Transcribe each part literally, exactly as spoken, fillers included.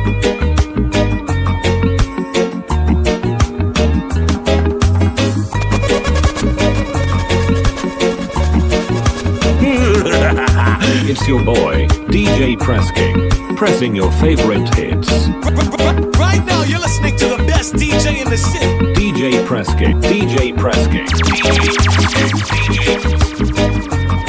It's your boy, D J Press King, pressing your favorite hits. Right now, you're listening to the best D J in the city. D J Press King, D J Press King, D J Press King,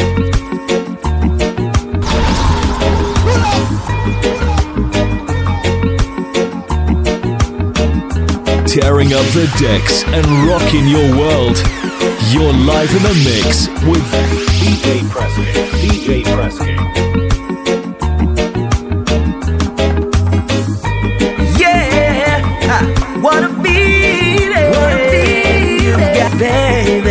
tearing up the decks and rocking your world. You're live in the mix with D J Press King, D J Press King. Yeah, what a feeling, what a feeling, yeah, baby.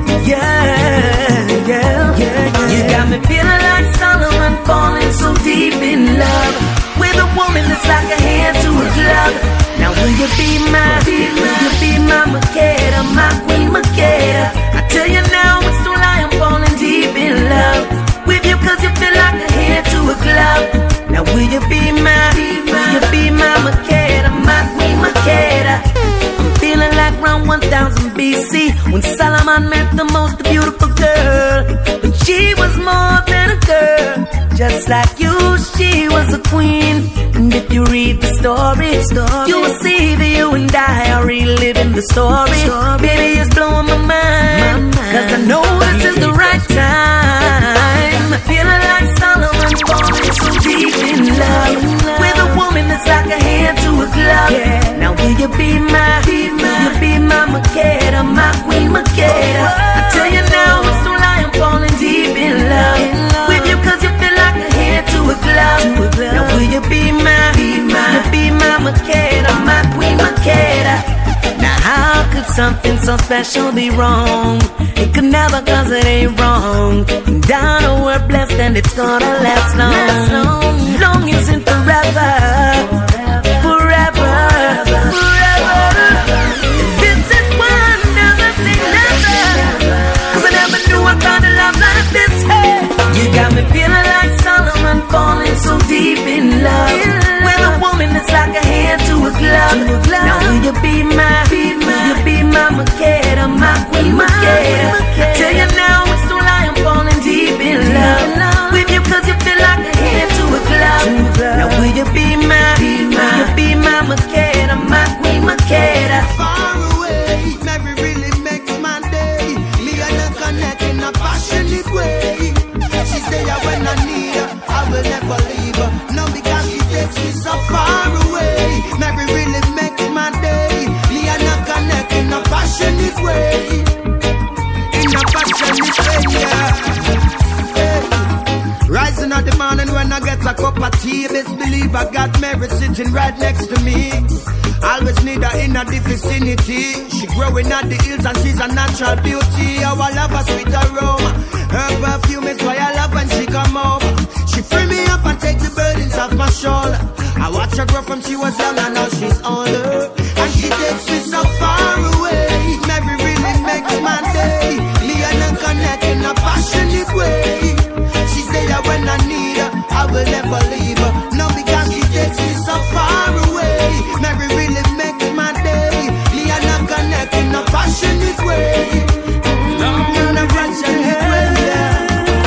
Yeah, yeah, yeah. You got me feeling like Solomon, falling so deep in love with a woman that's like a hand to a glove. Now will you be my, will you be my Makeda, my queen Makeda? I tell you now, it's no lie, I'm falling deep in love with you, cause you feel like a hand to a glove. Now will you be my, will you be my Makeda, my queen Makeda? I'm feeling like around one thousand B C, when Solomon met the most beautiful girl. But she was more than a girl, just like you, she was a queen. And if you read the story, story you will see that you and I are reliving the story, story. Baby, it's blowing my mind, my mind. Cause I know this is the right time. I'm feeling like Solomon, falling so deep in love with a woman that's like a hand to a glove. Yeah. Now will you be my, be my, will you be my Makeda, my queen Makeda? I tell you now, it's no lie, I'm falling deep in love, in love with you, cause you feel like a hand to a glove. To a glove. Now will you be my, be my, you be my Makeda, my queen Makeda? Now how could something so special be wrong? It could never, cause it ain't wrong. And I know we're blessed and it's gonna last long. Last long, long isn't forever. Forever, forever, forever. This is why I never say never, cause I never knew I found a love like this. Hey, you got me feeling like Solomon, falling so deep in love with a woman that's like a hand to a glove. Now will you be my, be my, will you be my Makeda, my queen Makeda? I tell you now, it's no lie, I'm falling deep in love with you, cause you feel like a hand to a glove. Now will you be my, be my, will you be my Makeda, my queen Makeda? Far away, Mary really makes my day. Me and her connect in a passionate way. She say that when I need her, I will never leave her. No, because she takes me so far away. Mary really makes my day. Me and her connect in a passionate way. In a passionate way, yeah. Hey. Rising at the morning when I get a cup of tea, best believe I got Mary sitting right next to me. Always need her in a the vicinity. She growing at the hills and she's a natural beauty. How I love her sweet aroma. Her perfume is why I love when she come over. She free me up and take the burdens off my shoulder. I watch her grow from she was young and now she's older. And she takes me so far away. Mary really makes my day. Me and her connect in a passionate way. She say that when I need her, I will never leave her. No, because she takes me so far away. Mary really makes my day. Me and her connect in a passionate way. In a passionate way, yeah.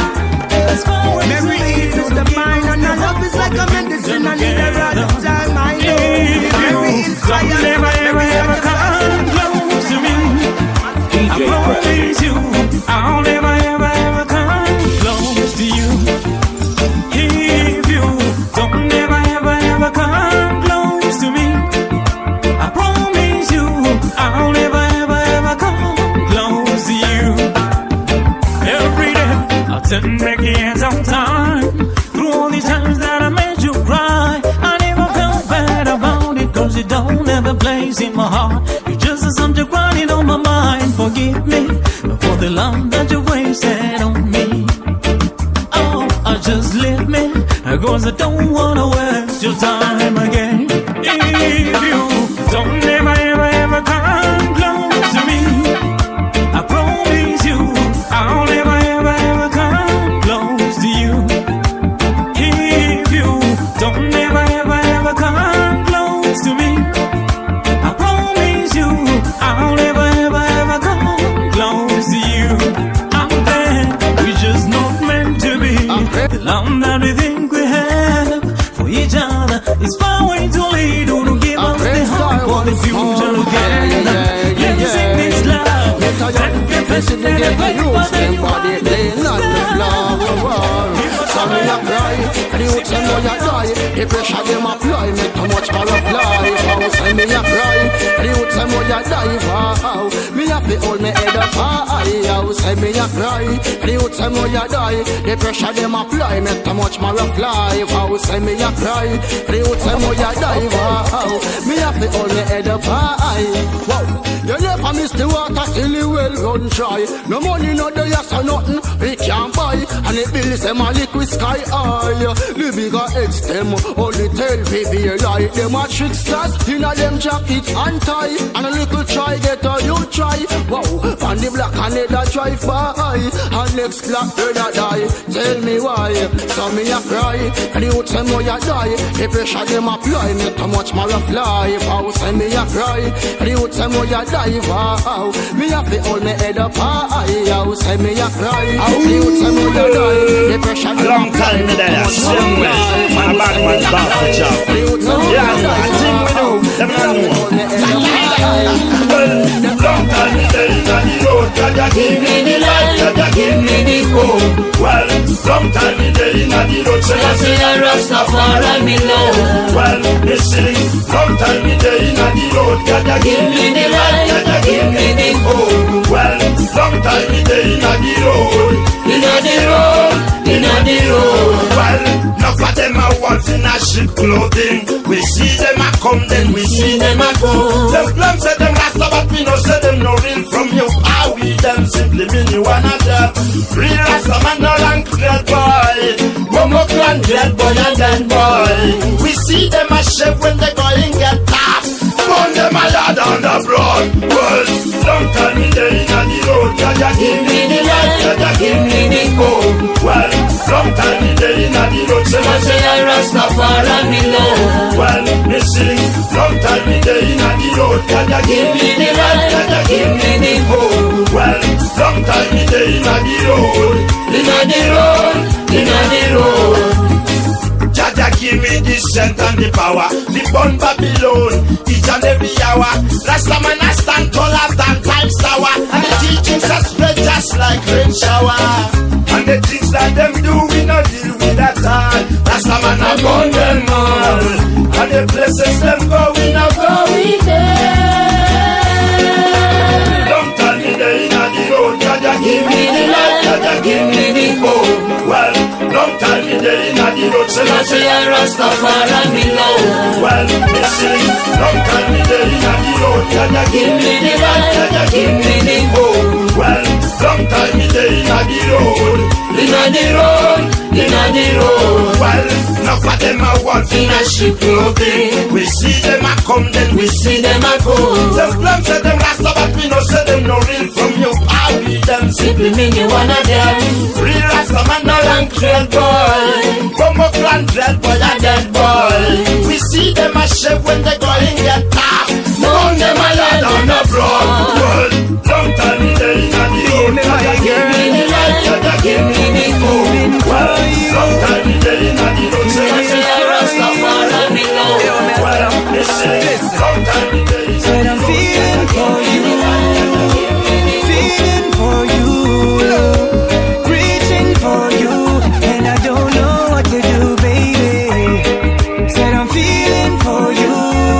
Mary is the mind and her love is like a medicine. I need her all the time, I know. Mary is fire. Never, ever, ever come close to me. I promise you, I'll never, ever, ever come close to you. If you don't ever, ever, ever come close to me, I promise you, I'll never, ever, ever come close to you. Every day, I'll turn back years of time. Through all these times that I made you cry, I never felt bad about it, cause you don't have a place in my heart. You're just a subject running on my mind. Forgive me for the love that you wasted on me. Oh, uh, just leave me, cause I don't wanna waste your time again. If you don't ever, ever, ever come close to me, I promise you, I'll never, ever, ever come close to you. If you don't ever, ever, ever come the fusion again. Let's sing this love. Listen to get the youths, them body laying on the floor. So me a cry, and the youths them know you die. The pressure them apply, make too much more fly. How say me a cry, and the youths them know you die. How me a fi hold me head up high. How say me a cry, and the youths them know you die. The pressure them apply, make too much more fly. How say me a cry, and the youths them know you die. How me a fi hold me head up high. Wow, you never miss the water till you well run dry. No money, no day, so nothing we can't buy. And the bills them a liquid sky high. The bigger heads them only tell baby a lie. Them a tricksters in a them jacket and tie. And a little try get a you try. Wow, and the black and leather drive by. And next black brother die. Tell me why. So me a cry. And the youths them know you die. The pressure them apply. Make too much more fly. Wow, say me a cry. And the youths them know you die. Wow, me a fi hold me head up high. How say me a cry. The youths them know you die. The pressure them long time me there. Same way. My bad man's back for job. Yeah, I think we know. Them not know. Well, long time me there in the road. Jaja give me the light. Jaja give me the hope. Well, long time me there in the road. Say I say I Rastafari me love. Well, me sing. Long time me there in the road. Jaja give me the light. Jaja give me the hope. Well, long time me there in the road. In the road. In the road. Well, enough of them are once in a ship clothing. We see them a come, then we see them a go. Them plums say them rasta, but we no say them no real from you. How we them simply mean you wanna them. Real rasta man no rank dread boy. Momo clan dread boy and then boy. We see them a chef when they going get tough. Burn them a yard on the broad. Well, don't tell me they in the road. Jaja give me the light, Jaja give me the hope. Well, long time me there in the road. Say I say I Rastafari me love. Well, me sing. Long time me there in the road. Jaja give me the light, Jaja give me the hope. Well, long time me there in the road. In the road, in the road. Jaja give me the strength and the power. The born Babylon, each and every hour. Rasta man I stand taller than Times Tower. And the teachings are spread just like rain shower. And the things that them do, we not deal with that all. Rasta man I burn them all. And the places them go, we not go with them. Don't tell me they in the road. Jaja give me the light, Jaja give me the hope. Well, long time me there in the road. Say I say I Rastafari me love. Well, me sing. Long time me there in the road. Jaja give me the light, Jaja give me the hope. Well, long time me there in the road. In the road, in the road. Well, enough of them a once in a ship clothing. We see them a come, then we see them a go. Them plums say them rasta, but we no say them no real from you. How we them simply mean you one of them. Real rasta man no rank trail boy. Bumbo clan dread boy and dead boy. We see them a chef when they go in get tough. Burn them a land on the broad. Well, long time me there in the road. Jaja give me the light, Jaja give me the hope. Well, long time me there in the road. Say I say I Rastafari me love. Well, me sing. Long time me there in the road. Said I'm feeling for you, feeling for you, reaching for you, and I don't know what to do, baby. Said I'm feeling for you,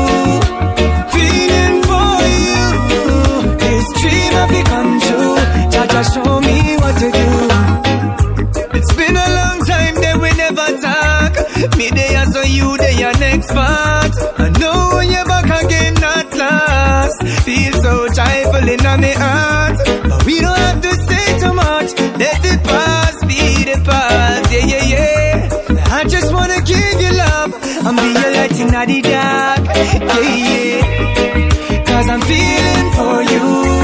feeling for you. This dream of it come true. Jaja show me what to do. It's been a long time that we never talk. Me there so you there next part. I know you're back again at last. Feel so trifling on my heart, but we don't have to say too much. Let the past be the past. Yeah, yeah, yeah. I just wanna give you love and be your light in the dark. Yeah, yeah. Cause I'm feeling for you,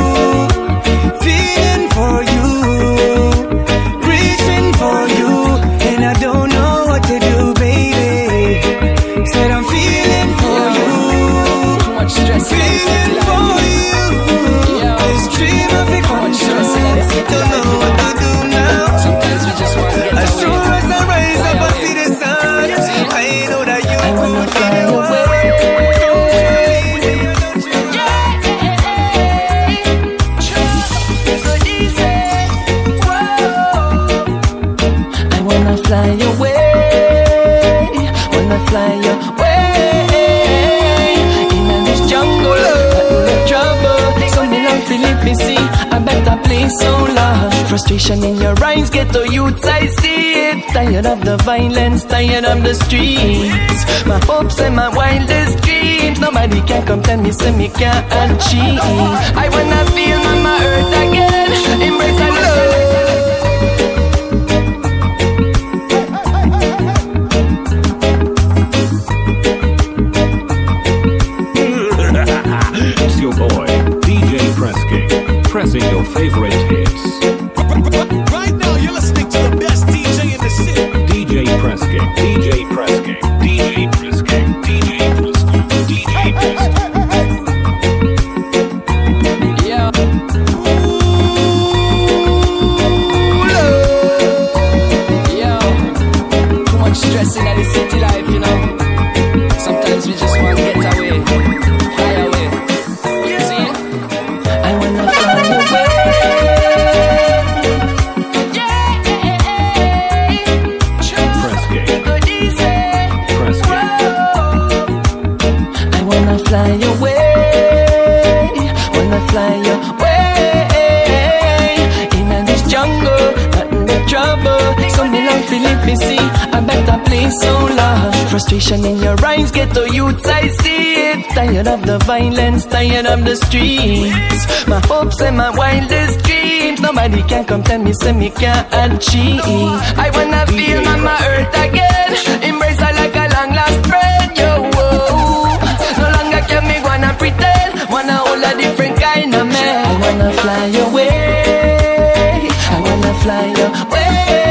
feeling for you, reaching for you, and I don't know what to do, baby. Said I'm feeling for you, feeling for you. This dream of it comes true. Don't know what to do now. As sure as I rise up, I see the sun. I know that you could feel it. fly away in this jungle, no trouble. So me long feel if you see a better place, so long. Frustration in your eyes, ghetto youths, I see it. Tired of the violence, tired of the streets. My hopes and my wildest dreams, nobody can come tell me, say me can't achieve. I wanna feel Mama Earth again, embrace a love. It's your boy, D J Pressking, pressing your favorite hits. Right now, you're listening to the best D J in the city. D J Pressking, D J Pressking, D J Pressking, D J Pressking, D J Pressking. Yeah. Yo, too much stress in the city life, you know. Sometimes we just want to get away, fly away. See? I wanna fly away. Pressking, Good easy. Pressking. I wanna fly away, wanna fly away in this jungle, nothing but trouble. So me long feel if you see a better place, so long. Frustration in your eyes, ghetto youths, I see it. Tired of the violence, tired of the streets. My hopes and my wildest dreams, nobody can come tell me, say me can't achieve. I wanna feel Mama Earth again, embrace her like a long lost friend, yo. Whoa. No longer can me wanna pretend, wanna hold a different kind of man. I wanna fly away, I wanna fly away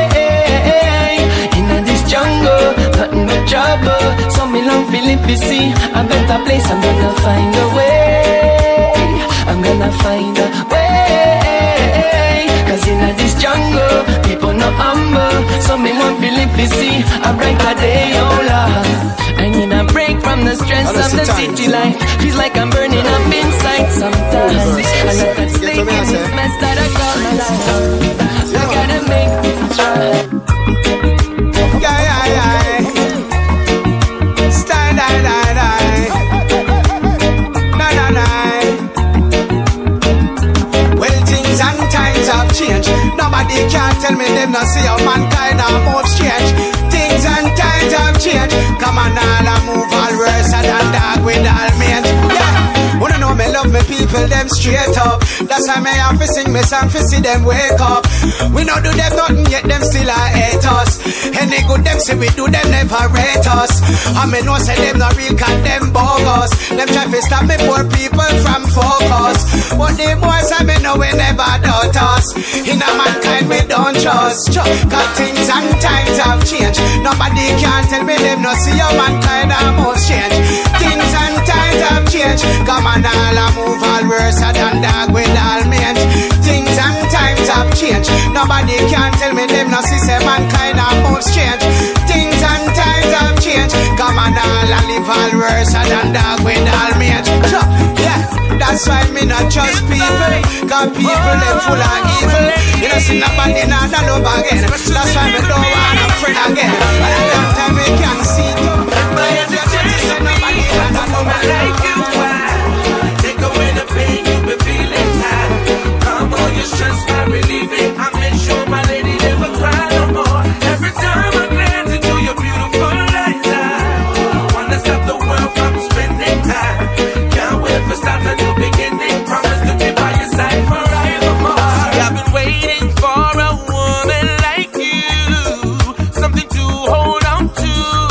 in this jungle, nothing but trouble. So me long feel if you see a better place, I'm gonna find a way, I'm gonna find a way. Cause in this jungle, people no humble. So me want feel if you see a brighter day, oh Lord. I need a break from the stress of the city life. Feels like I'm burning up inside sometimes. I let that stay in this mess that I call my life. I gotta make things right. Yeah, yeah, yeah. Style, die, die, die. Na, na, na. Well, things and times have changed. Nobody can tell me them not see how mankind are move strange. Things and times have changed. Come on, all I move all worse than dog with all men. Yeah. Wanna know me love me people, them straight up. That's why me have to sing me song to see them wake up. We no do them nothing yet, them still a hate us. Any good them say we do, them never rate us. I me know say them not real, cause them bogus. Them try to stop me poor people from focus. But the boys I me know we never doubt us. In a mankind we don't trust. Cause things and times have changed. Nobody can tell me them not see how mankind are most change. Things and times have changed. Come on, all I move all worse than dog with all men. Things and times have changed. Nobody can tell me them not see say mankind are most change. Things and times have changed. Come on, all I live all worse than dog with all men. Yeah, that's why me not trust people. Cause people them full of evil. You don't see nobody not that love again. That's why me don't want a friend again. But at that time we can see too. But if you say nobody not that love like you. Take away the pain you've been feeling now. Calm all your stress by relieving. I make sure my lady never cry no more. Every time I glance into your beautiful eyes, I wanna stop the world from spending time. Can't wait for start a new beginning. Promise to be by your side forevermore. I've been waiting for a woman like you, something to hold on to.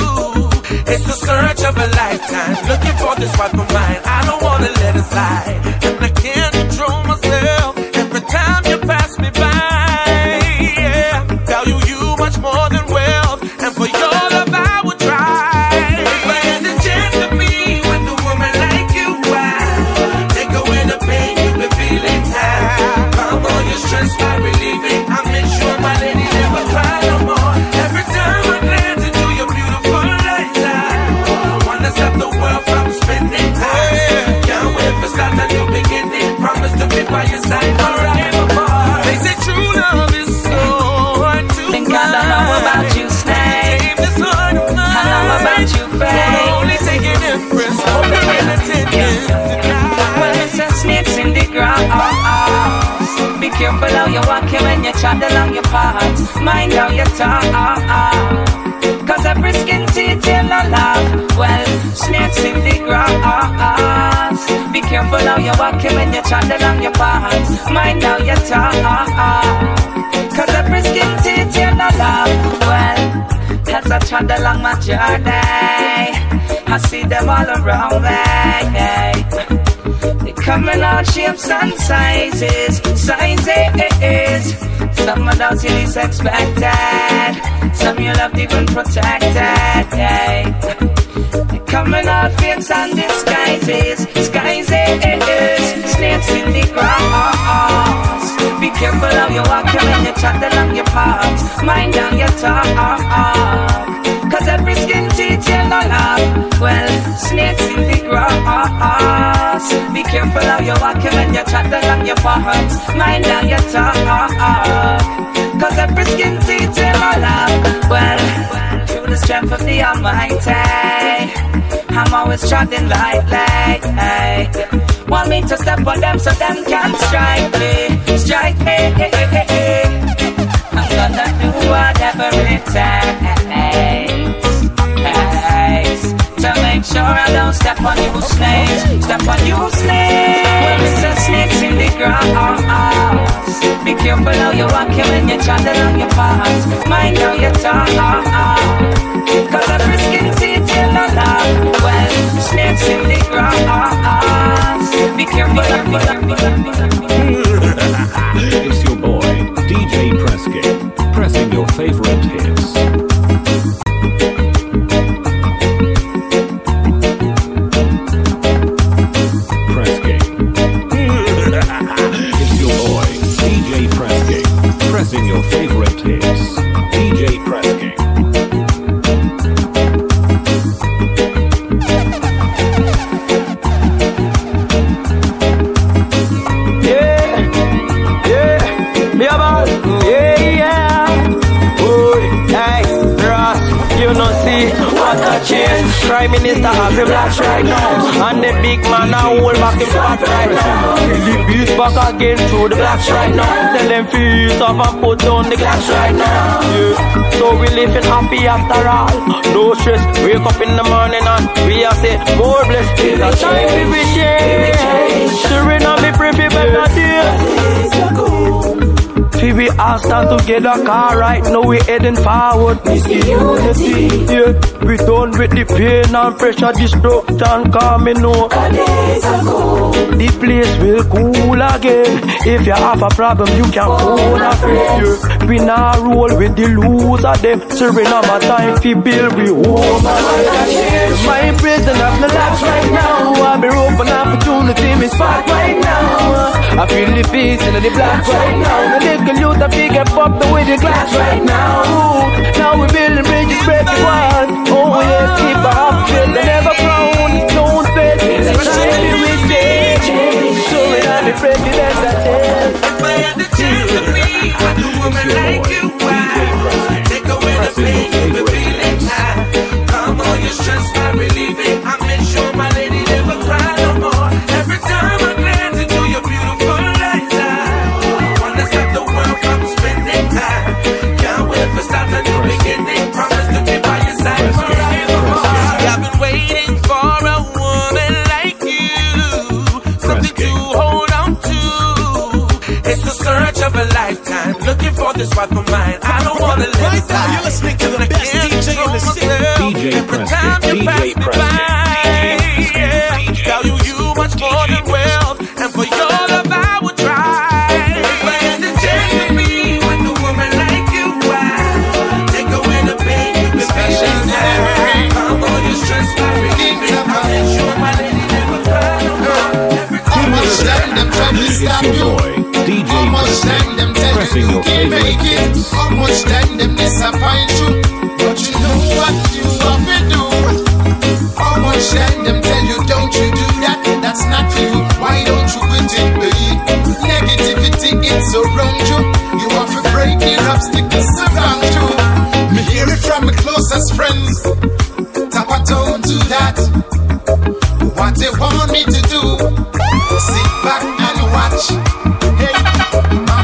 It's the search of a lifetime, looking for this wife of mine. I don't wanna let it slide, and I can't control myself every time you pass me by. Yeah, value you much more than wealth, and for your love I would try. If I had the chance to be with a woman like you, I take away the pain you've been feeling now. Calm all your stress by relieving. I make sure my lady never cry no more. Every time I glance into your beautiful eyes, I wanna stop the world from spending time. Can't wait for start a new beginning. Promise to be by your side forever. careful how you walk when you chat along your path. Mind how you talk. Cause every skin teeth you no laugh. Well, snakes in the grass. Be careful how you walk when you chat along your path. Mind how you talk. Cause every skin teeth you no laugh. Well, as I trod along my journey, I see them all around me. They coming out shapes and sizes, sizes. Some of those you least expected, some you loved even protected. They coming out fakes and disguises, disguises. Snakes in the grass. Be careful how you walk when you chat along your path. Mind how you talk. Cause every skin teeth you no laugh. Well, snakes in the grass. Be careful how you walk when you chat along your path. Mind how you talk. Cause every skin teeth you no laugh. Well, through the strength of the Almighty, I'm always trotting lightly. Want me to step on them so them can strike me, strike me. I'm gonna do whatever it takes to make sure I don't step on you snakes, step on you snakes. Well, it's a snakes in the grass. Be careful how you walk when you chat along your path. Mind how you talk. Cause every skin teeth you no laugh. Well, snakes in the grass. Be careful, be careful. It's your boy, D J Pressgate, pressing your favorite hits. Pressgate. It's your boy, D J Pressgate, pressing your favorite hits. D J Pressgate. Prime Minister have the blacks right now, and the big man now hold back the spot right now. The beast back again through the blacks right now. Tell them feel off and put down the glass right now. Yeah. So we living happy after all. No stress. Wake up in the morning and we are say more blessed. It's a time we be changed. Sure on me pray for better days. We all stand together, car right now we heading forward. We see unity, yeah. We done with the pain and pressure, destruction coming know. The place will cool again. If you have a problem, you can phone a friend. Yeah. We now roll with the loser them. Serving on my time, fi build we home. My prison of my life right now. I be open opportunity, me spot right now. I feel the peace in the black right now. The little youth I feel get popped with the glass right now. Now we building bridges, break the walls. Oh yes, keep our faith and never frown. Don't fail, let's change we change. So we are the president that tells. If I had the chance to be with a woman like you, I take away the pain, the feeling high. Calm all your stress by relieving. I make sure my lady never cry no more. Every time I glance into your beautiful eyes, I wanna stop the world from spinning high. Can't wait for start a new beginning. Promise to be by your side forevermore. I've been waiting for a woman like you, something to hold on to. It's the search of a lifetime, looking for this wife of mine. I don't wanna live right now, you're listening to the best D J in the city. D J Pressgate, D J Pressgate. Tell you you much more than wealth, and for your love I would try. If I had the chance to be with a woman like you, I take away the pain you've been feeling. Calm all your stress by relieving. I make sure my lady never cry no more. How much time them try to stop It's your you? boy, D J How much time them tell pressing you you your can't favorite make it? hits. How much time them disappoint you? But you know what you have to do. How much time them tell you don't you do that? That's not for you. Why don't you quit it, babe? Negativity it's around you. You have to break it up, obstacles around you. Me hear it from my closest friends. Tap a tone to that. What they want me to do? Sit back and watch. Hey, mama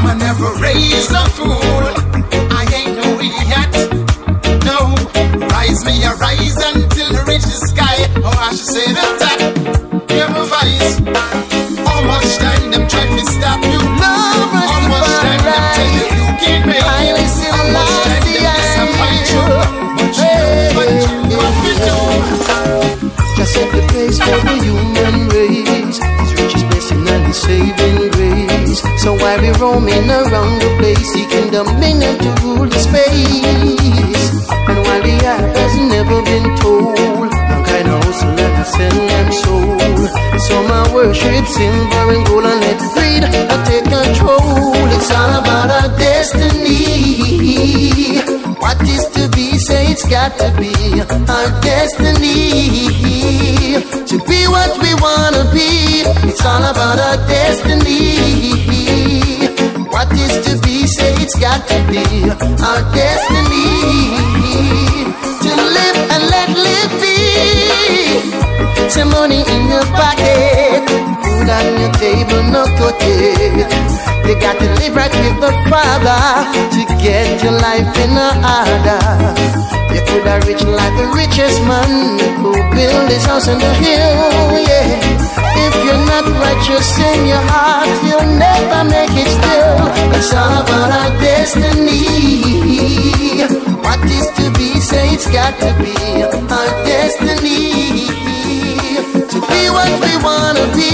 Mama never raised a fool. I ain't no idiot. No, rise me a rise until I reach the sky. Oh, I should say the top. Hear my voice. How much time them try to stop you? How much time them tell you you can't make it? How much time them disappoint you? But you know what you have to do. Just set the pace for the human race. His richest blessing and his saving grace. So why we roaming around the place, seeking dominion to rule the space? And while the earth has never been told, mankind hustle and I sell them soul. So my worship silver and gold and let greed take control. It's all about our destiny. What is to be, say it's got to be our destiny. To be what we wanna be, it's all about our destiny. What is to be, say it's got to be our destiny. To live and let live be. Some money in your pocket, food on your table, no cut it. You got to live right with the Father to get your life in order. You could have rich like the richest man who built his house on the hill, yeah. If you're not righteous in your heart, you'll never make it still. It's all about our destiny. What is to be, say it's got to be our destiny. To be what we wanna be.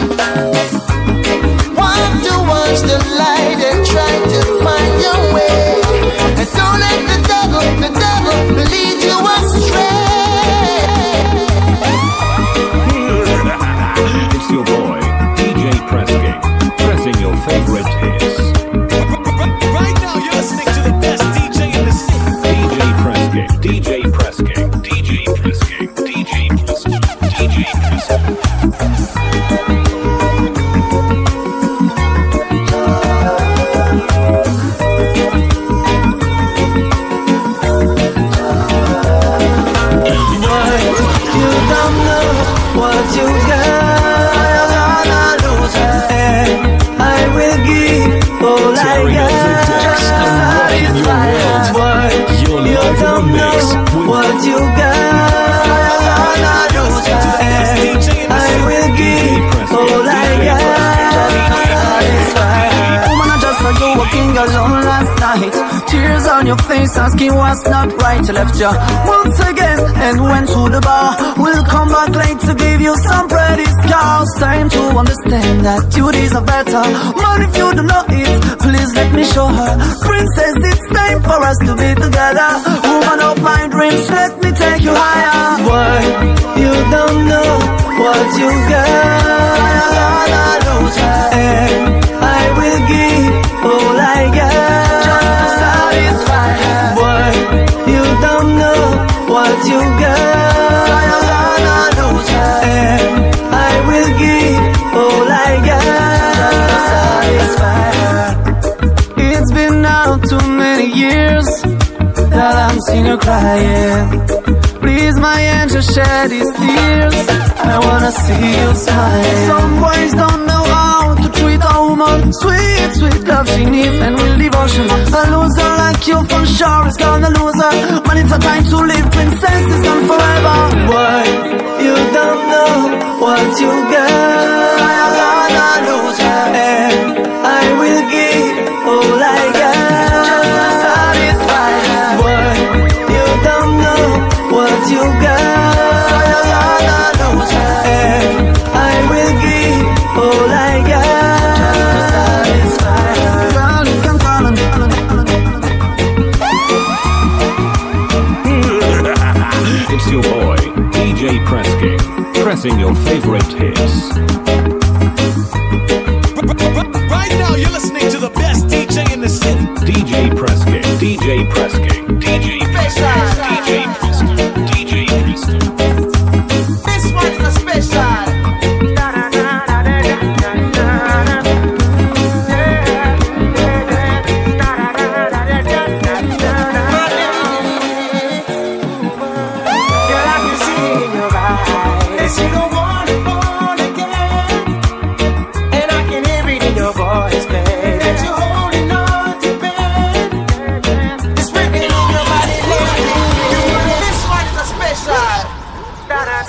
Want to watch the light and try to find your way. And don't let the devil, the devil lead you astray. It's your boy, D J Pressking, pressing your favorite hits. Right now, you're listening to the best D J in the city. D J Pressking, D J Pressking, D J Pressking, D J Pressking, D J Pressking. What you got, lose, and I will give all I got. Satisfied, what you don't know. What you got, lose, and I will give all I got. Satisfied. Woman, I just saw you walking alone last night. Tears on your face, asking what's not right. You left your once again and went to the bar. We'll come back late to give you some pretty scars. Time to understand that you deserve better. Man, if you don't know it, please let me show her. Princess, it's time for us to be together. Woman of my dreams, let me take you higher. Boy, you don't know what you got. And I will give all I got. Just to satisfy. Boy, you don't know what you got. And I will give all I got. Just to satisfy. It's been now too many years that I'm seeing you crying. Please, my angel, shed these tears. I wanna see you smile. Some boys don't know how to treat a woman. Sweet, sweet love she needs and with devotion. A loser like you for sure is gonna lose her. When it's a time to live, princess is gone forever. Boy, you don't know what you got. And I will give all I got. Just to satisfy. Boy, you don't know what you got. And I will give all I got. Just to satisfy. Girl, you can call on. It's your boy, D J Pressking, pressing your favorite hits. Right now, you're listening to the best D J in the city. D J Pressking, D J Pressking, D J Pressking, D J Pressking, D J Pressking. This one is a special. Hold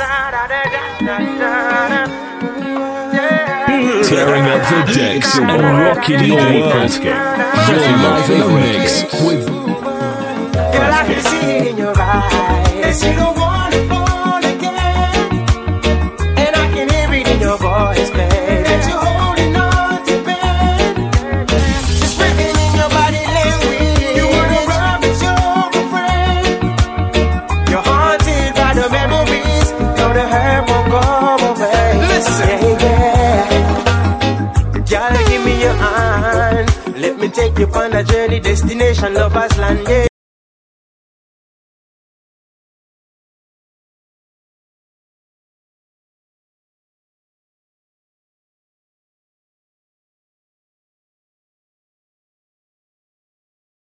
Tearing up the decks and rocking your world. You're live in the mix with Girl, I can see it in your eyes. You don't want to fall again. And I can hear it in your voice, babe, that you're holding on to pain. Just breathing in your body language. You wanna rub with your friend. You're haunted by the memories. Though the hurt won't go away. Listen, yeah, yeah. Girl, give me your hand. Let me take you on a journey, destination, lovers land, yeah.